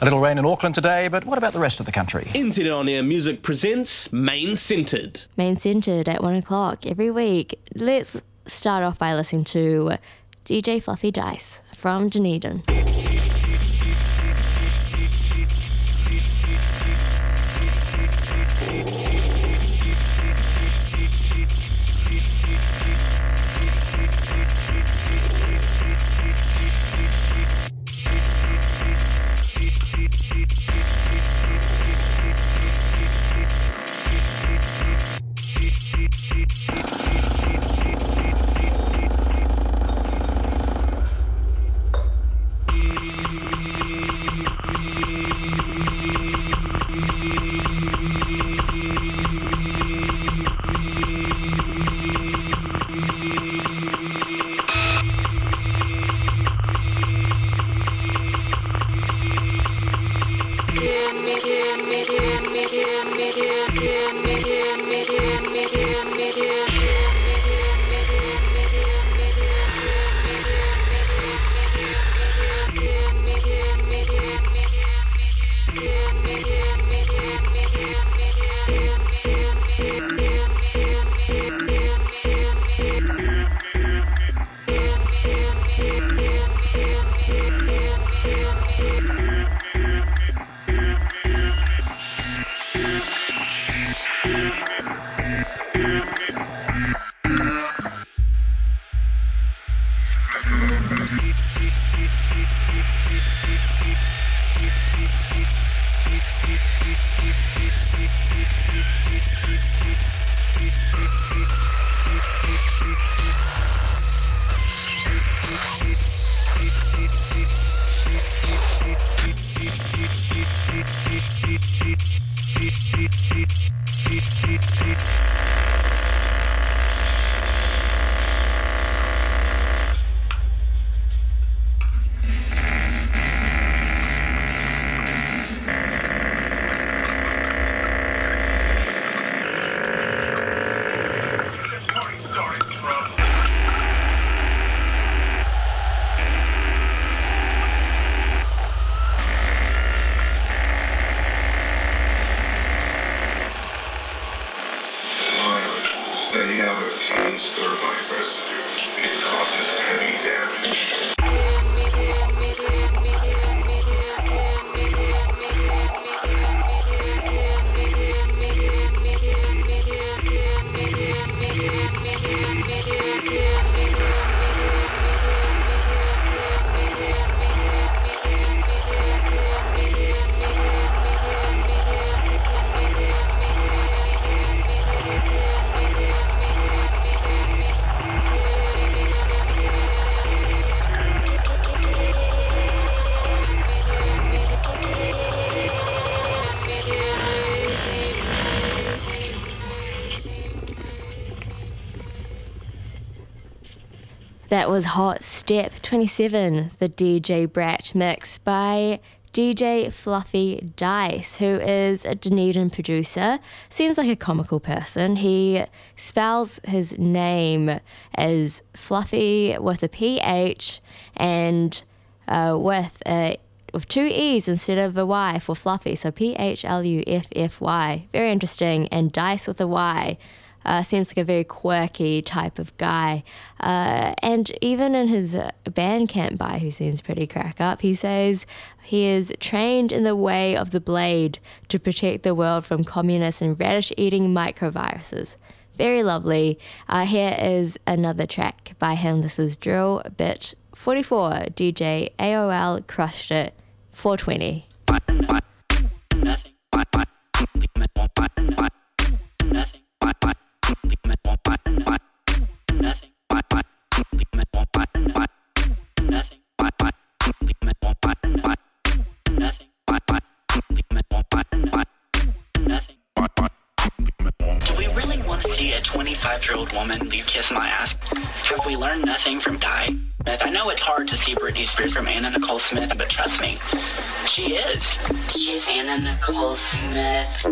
A little rain in Auckland today, but what about the rest of the country? NZ On Air Music presents Main Centred. Main Centred at 1 o'clock every week. Let's start off by listening to DJ Fluffy Dice from Dunedin. That was Hot Step 27, the DJ Brat mix by DJ Fluffy Dice, who is a Dunedin producer. Seems like a comical person. He spells his name as Fluffy with a PH and with two E's instead of a Y for Fluffy, so Phluffy. Very interesting, and Dice with a Y. Seems like a very quirky type of guy. And even in his Bandcamp bio, who seems pretty crack up, he says he is trained in the way of the blade to protect the world from communists and radish-eating microviruses. Very lovely. Here is another track by him. This is Drill Bit 44, DJ AOL Crushed It, 420. Do we really want to see a 25-year-old woman leave Kiss My Ass? Have we learned nothing from Die? I know it's hard to see Britney Spears from Anna Nicole Smith, but trust me, she is. She's Anna Nicole Smith.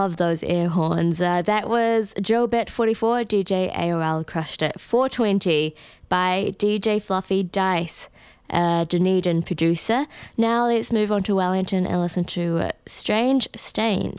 love those air horns. That was Joe Bet 44, DJ AOL Crushed It 420 by DJ Fluffy Dice, Dunedin producer. Now let's move on to Wellington and listen to Strange Stains.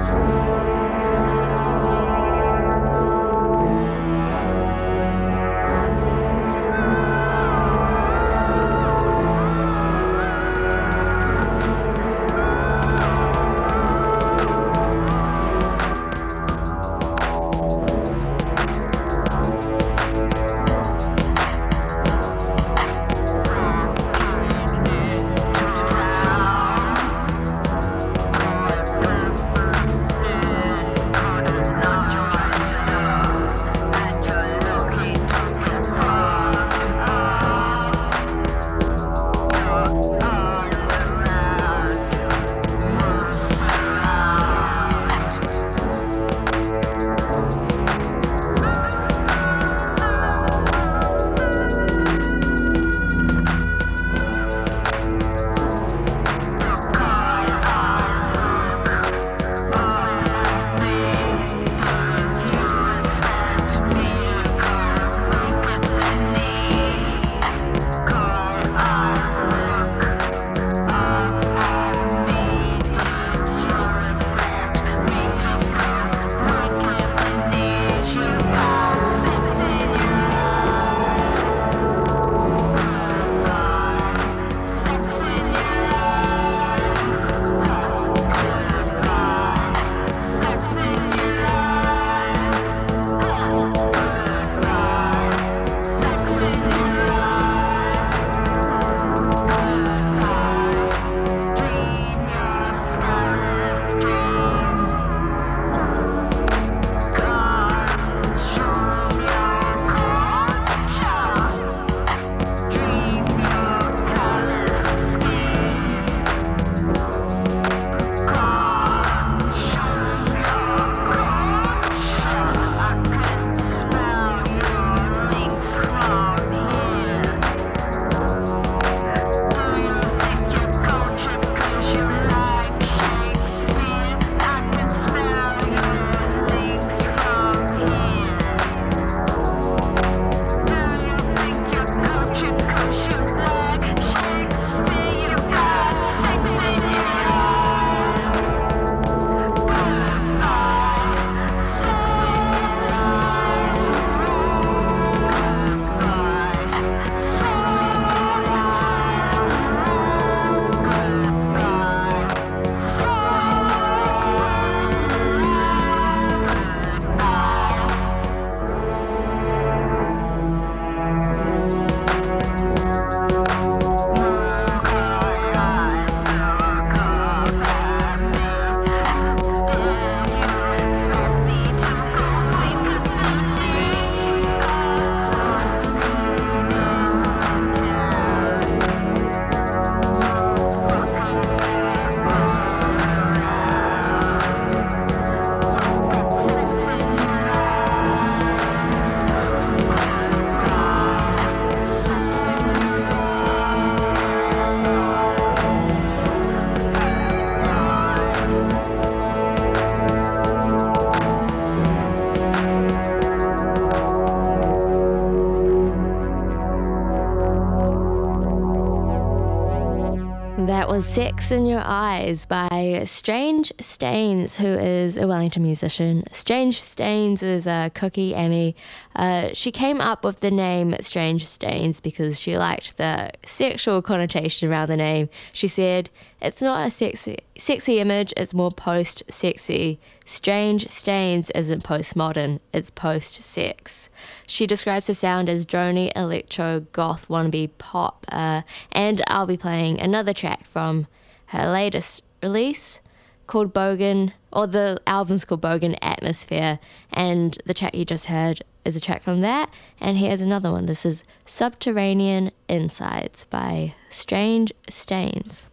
That was Sex in Your Eyes by Strange Stains, who is a Wellington musician. Strange Stains is Cookie Amy. She came up with the name Strange Stains because she liked the sexual connotation around the name. She said, "It's not a sexy image, it's more post-sexy. Strange Stains isn't postmodern, it's post-sex." She describes the sound as droney, electro, goth, wannabe pop, and I'll be playing another track from her latest release called Bogan, or the album's called Bogan Atmosphere, and the track you just heard is a track from that, and here's another one. This is Subterranean Insides by Strange Stains.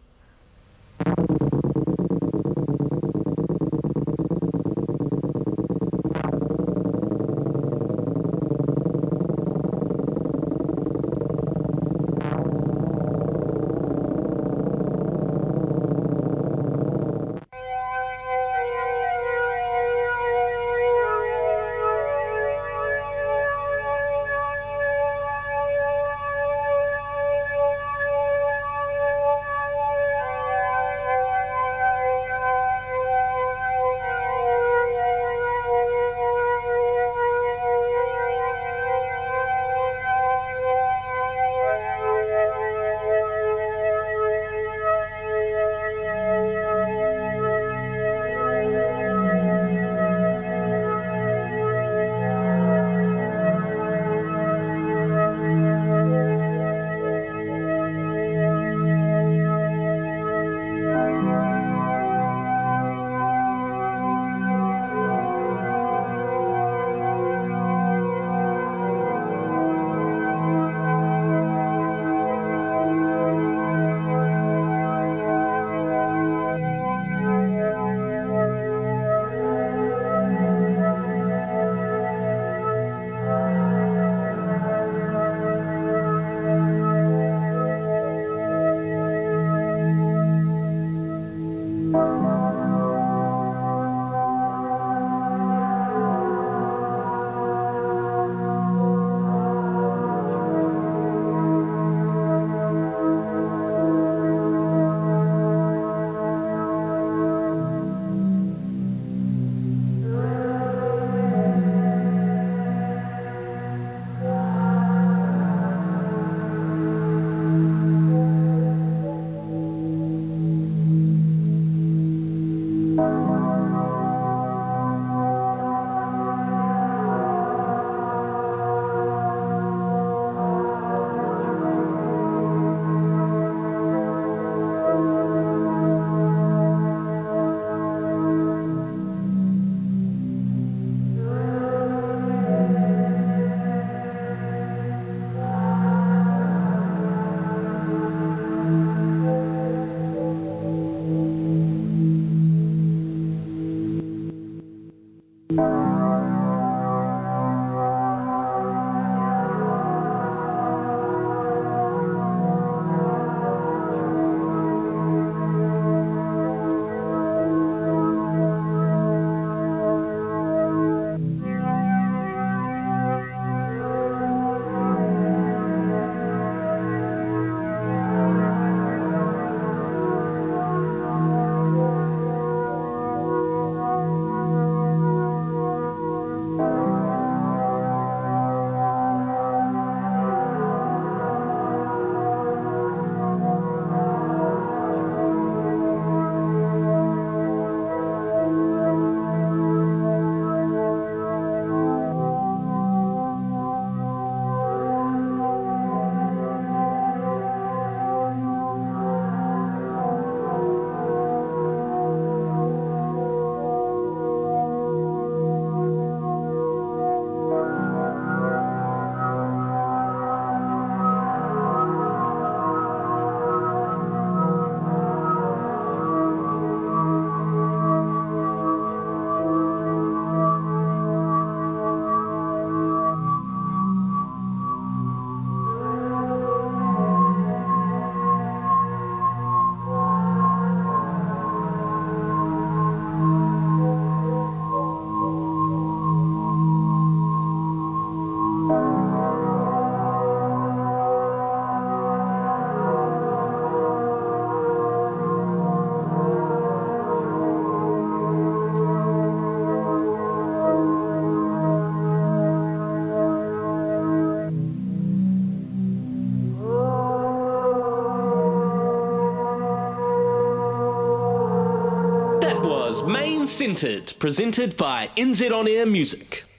Main Centred, presented by NZ On Air Music.